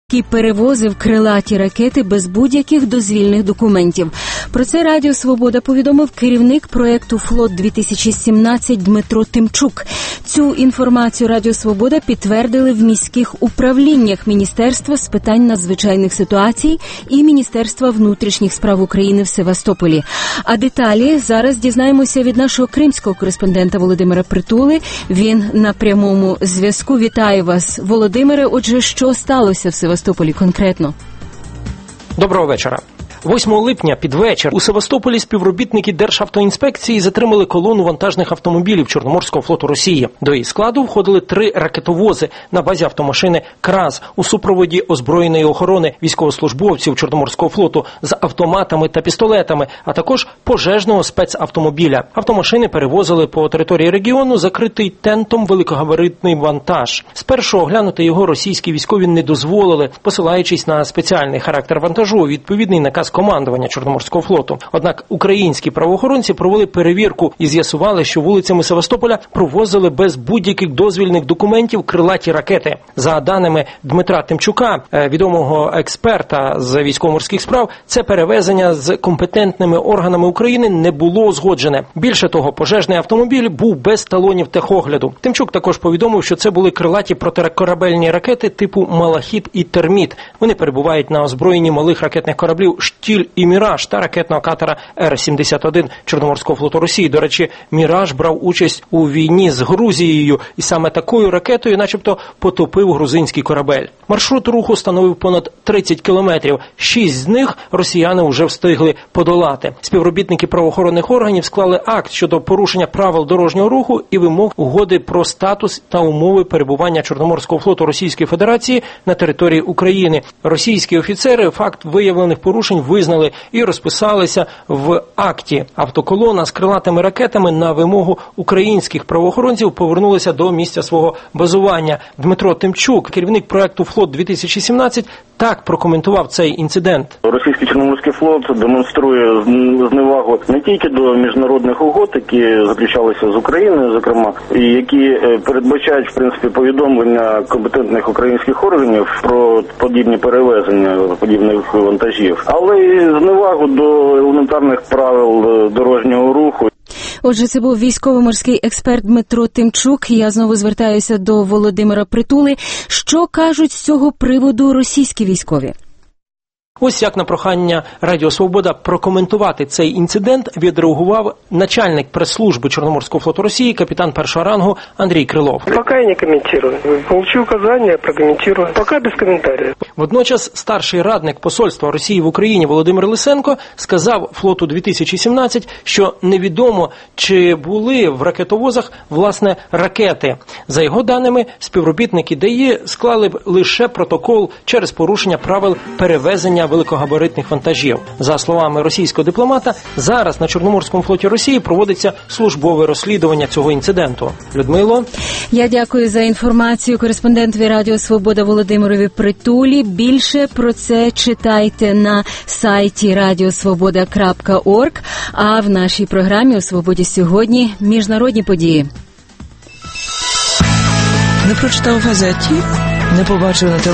який перевозив крилаті ракети без будь-яких дозвільних документів. Про це Радіо Свобода повідомив керівник проєкту «Флот-2017» Дмитро Тимчук. Цю інформацію Радіо Свобода підтвердили в міських управліннях Міністерства з питань надзвичайних ситуацій і Міністерства внутрішніх справ України в Севастополі. А деталі зараз дізнаємося від нашого кримського кореспондента Володимира Притули. Він на прямому зв'язку. Вітаю вас, Володимире. Отже, що сталося в Севастополі конкретно? Доброго вечора. 8 липня під вечір у Севастополі співробітники Державтоінспекції затримали колону вантажних автомобілів Чорноморського флоту Росії. До її складу входили 3 ракетовози на базі автомашини «КРАЗ» у супроводі озброєної охорони військовослужбовців Чорноморського флоту з автоматами та пістолетами, а також пожежного спецавтомобіля. Автомашини перевозили по території регіону закритий тентом великогабаритний вантаж. Спершу оглянути його російські військові не дозволили, посилаючись на спеціальний характер вантажу, відповідний наказ командування Чорноморського флоту. Однак українські правоохоронці провели перевірку і з'ясували, що вулицями Севастополя провозили без будь-яких дозвільних документів крилаті ракети. За даними Дмитра Тимчука, відомого експерта з військово-морських справ, це перевезення з компетентними органами України не було узгоджене. Більше того, пожежний автомобіль був без талонів техогляду. Тимчук також повідомив, що це були крилаті протикорабельні ракети типу «Малахіт» і «Терміт». Вони перебувають на озброєнні малих ракетних кораблів «Штіль» і «Міраж» та ракетного катера Р-71 Чорноморського флоту Росії. До речі, «Міраж» брав участь у війні з Грузією і саме такою ракетою начебто потопив грузинський корабель. Маршрут руху становив понад 30 кілометрів. 6 з них росіяни вже встигли подолати. Співробітники правоохоронних органів склали акт щодо порушення правил дорожнього руху і вимог угоди про статус та умови перебування Чорноморського флоту Російської Федерації на території України. Російські офіцери факт виявлених порушень визнали і розписалися в акті. Автоколона з крилатими ракетами на вимогу українських правоохоронців повернулася до місця свого базування. Дмитро Тимчук, керівник проєкту «Флот-2017», так прокоментував цей інцидент. Російський Чорноморський флот демонструє зневагу не тільки до міжнародних угод, які заключалися з Україною, зокрема, і які передбачають, в принципі, повідомлення компетентних українських органів про подібні перевезення подібних вантажів, але і зневагу до елементарних правил дорожнього руху. Отже, це був військово-морський експерт Дмитро Тимчук. Я знову звертаюся до Володимира Притули. Що кажуть з цього приводу російські військові? Ось як на прохання Радіо Свобода прокоментувати цей інцидент відреагував начальник прес-служби Чорноморського флоту Росії, капітан першого рангу Андрій Крилов. Поки я не коментую. Получу указання, прокоментую. Поки без коментарів. Водночас старший радник посольства Росії в Україні Володимир Лисенко сказав «Флоту-2017», що невідомо, чи були в ракетовозах, власне, ракети. За його даними, співробітники ДАІ склали б лише протокол через порушення правил перевезення великогабаритних вантажів. За словами російського дипломата, зараз на Чорноморському флоті Росії проводиться службове розслідування цього інциденту. Людмило? Я дякую за інформацію кореспондентові Радіо Свобода Володимирові Притулі. Більше про це читайте на сайті radiosvoboda.org, а в нашій програмі «У Свободі сьогодні» міжнародні події. Не прочитав в газеті, не побачив на телевізорі.